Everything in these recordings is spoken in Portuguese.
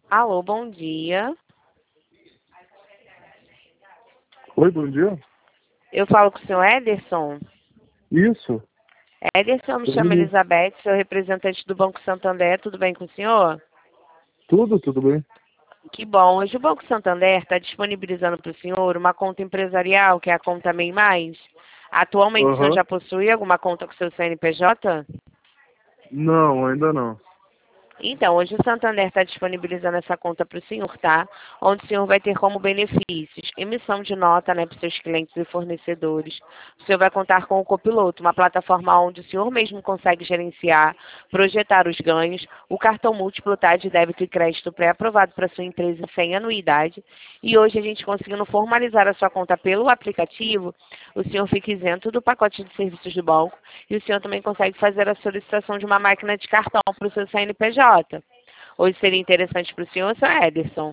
Alô, bom dia. Oi, bom dia. Eu falo com o senhor Ederson. Isso. Ederson, me chamo Oi, Elizabeth, sou representante do Banco Santander. Tudo bem com o senhor? tudo bem? Que bom. Hoje o Banco Santander está disponibilizando para o senhor uma conta empresarial, que é a conta MEI Mais. Atualmente, o senhor Aham. já possui alguma conta com seu CNPJ? Não, ainda não. Então, hoje o Santander está disponibilizando essa conta para o senhor, tá? Onde o senhor vai ter como benefícios emissão de nota, né, para os seus clientes e fornecedores. O senhor vai contar com o Copiloto, uma plataforma onde o senhor mesmo consegue gerenciar, projetar os ganhos, o cartão múltiplo, tá, de débito e crédito pré-aprovado para sua empresa sem anuidade. E hoje a gente conseguindo formalizar a sua conta pelo aplicativo, o senhor fica isento do pacote de serviços do banco e o senhor também consegue fazer a solicitação de uma máquina de cartão para o seu CNPJ. Hoje seria interessante para o senhor, seu Ederson.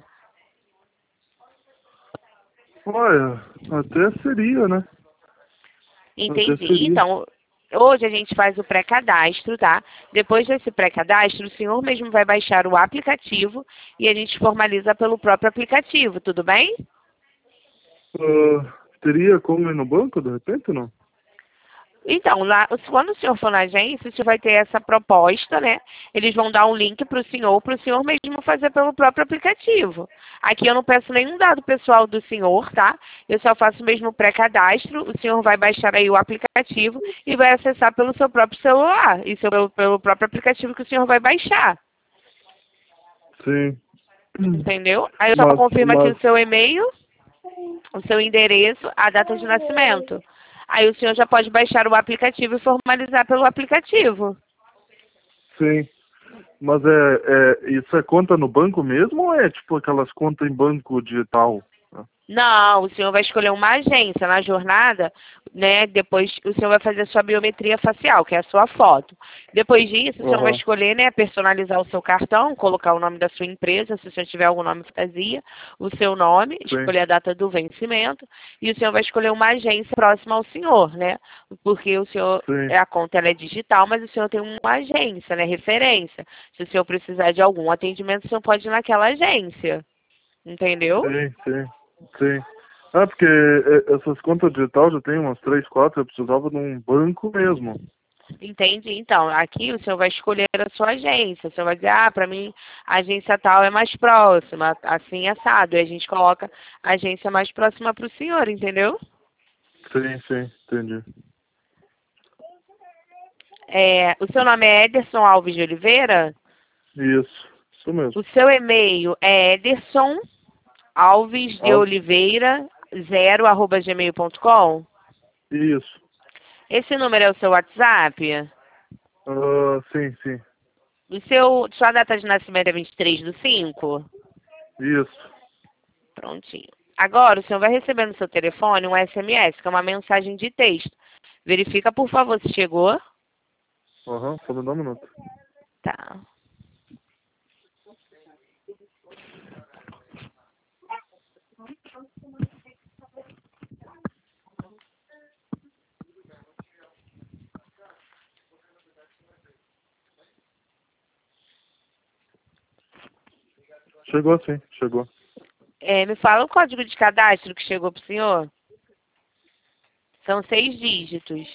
Olha, até seria, né? Até Entendi. seria. Então, hoje a gente faz o pré-cadastro, tá? Depois desse pré-cadastro, o senhor mesmo vai baixar o aplicativo e a gente formaliza pelo próprio aplicativo, tudo bem? Teria como ir no banco, de repente, ou não? Então, lá, quando o senhor for na agência, o senhor vai ter essa proposta, né? Eles vão dar um link para o senhor mesmo fazer pelo próprio aplicativo. Aqui eu não peço nenhum dado pessoal do senhor, tá? Eu só faço mesmo o pré-cadastro, o senhor vai baixar aí o aplicativo e vai acessar pelo seu próprio celular, e pelo próprio aplicativo que o senhor vai baixar, Sim. entendeu? Aí eu só Mas, confirmo aqui mas, o seu e-mail, o seu endereço, a data de nascimento. Aí o senhor já pode baixar o aplicativo e formalizar pelo aplicativo. sim. Mas isso é conta no banco mesmo ou é tipo aquelas contas em banco digital? Não, o senhor vai escolher uma agência na jornada, né? Depois o senhor vai fazer a sua biometria facial, que é a sua foto. Depois disso, o senhor vai Aham. escolher, né, personalizar o seu cartão, colocar o nome da sua empresa, se o senhor tiver algum nome fantasia, o seu nome, Sim, escolher a data do vencimento, e o senhor vai escolher uma agência próxima ao senhor, né? Porque o senhor, sim, a conta ela é digital, mas o senhor tem uma agência, né, referência. Se o senhor precisar de algum atendimento, o senhor pode ir naquela agência. Entendeu? sim. Sim. Ah, porque essas contas digital já tem umas 3, 4, eu precisava de um banco mesmo. Entendi. Então, aqui o senhor vai escolher a sua agência. O senhor vai dizer, ah, para mim a agência tal é mais próxima, assim assado. E a gente coloca a agência mais próxima para o senhor, entendeu? Sim, entendi. É, o seu nome é Ederson Alves de Oliveira? Isso mesmo. O seu e-mail é Ederson Alves de Al- Oliveira 0@gmail.com? Isso. Esse número é o seu WhatsApp? Sim, Sua data de nascimento é 23/5? isso. Prontinho. Agora, o senhor vai receber no seu telefone um SMS, que é uma mensagem de texto. Verifica, por favor, se chegou. Aham, só me dá um minuto. Tá. Chegou sim, chegou. É, me fala o código de cadastro que chegou para o senhor. São 6 dígitos.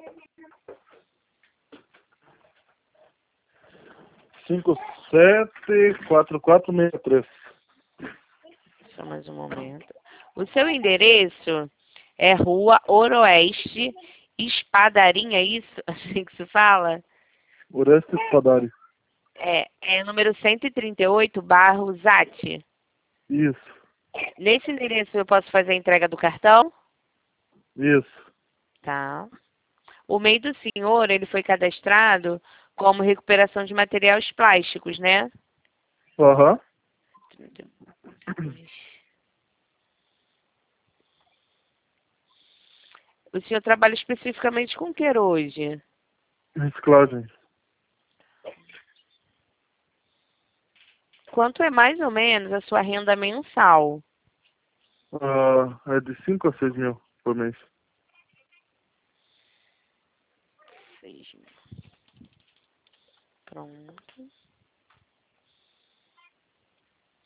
574463. Só mais um momento. O seu endereço é Rua Oroeste, Espadarinha, é isso? Assim que se fala? Oreste Spadari. É número 138, bairro Zate. Isso, Nesse endereço eu posso fazer a entrega do cartão? isso. Tá. O MEI do senhor, ele foi cadastrado como recuperação de materiais plásticos, né? Aham. O senhor trabalha especificamente com o que hoje? Reciclagem. Quanto é mais ou menos a sua renda mensal? É de 5 a 6 mil por mês. 6.000. Pronto.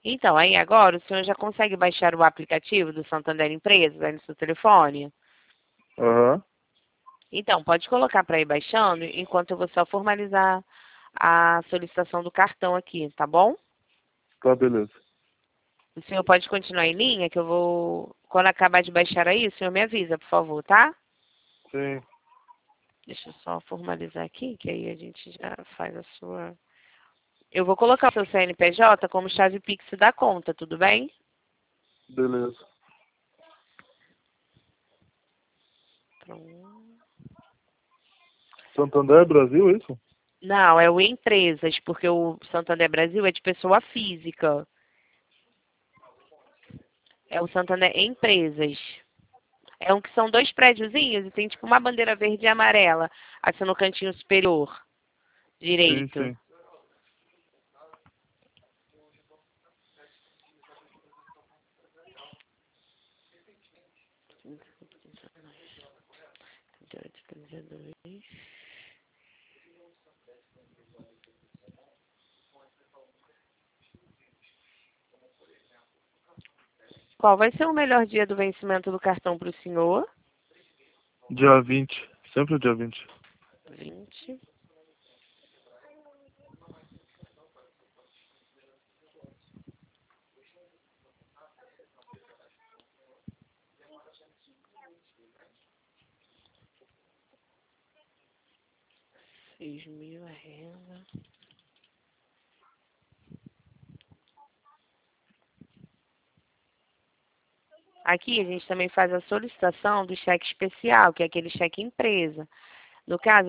Então, aí agora o senhor já consegue baixar o aplicativo do Santander Empresas aí no seu telefone? Aham. Então, pode colocar para ir baixando enquanto eu vou só formalizar a solicitação do cartão aqui, tá bom? Tá, beleza. O senhor pode continuar em linha, que eu vou... Quando acabar de baixar aí, o senhor me avisa, por favor, tá? Sim. Deixa eu só formalizar aqui, que aí a gente já faz a sua... Eu vou colocar o seu CNPJ como chave Pix da conta, tudo bem? Beleza. Pronto. Santander Brasil, é isso? Não, é o Empresas, porque o Santander Brasil é de pessoa física. É o Santander Empresas. É um que são dois prédiozinhos e tem tipo uma bandeira verde e amarela, assim no cantinho superior Sim, direito. sim. Qual vai ser o melhor dia do vencimento do cartão para o senhor? Dia 20. Sempre o dia 20. 20. R$ 6.000 a renda. Aqui a gente também faz a solicitação do cheque especial, que é aquele cheque empresa. No caso,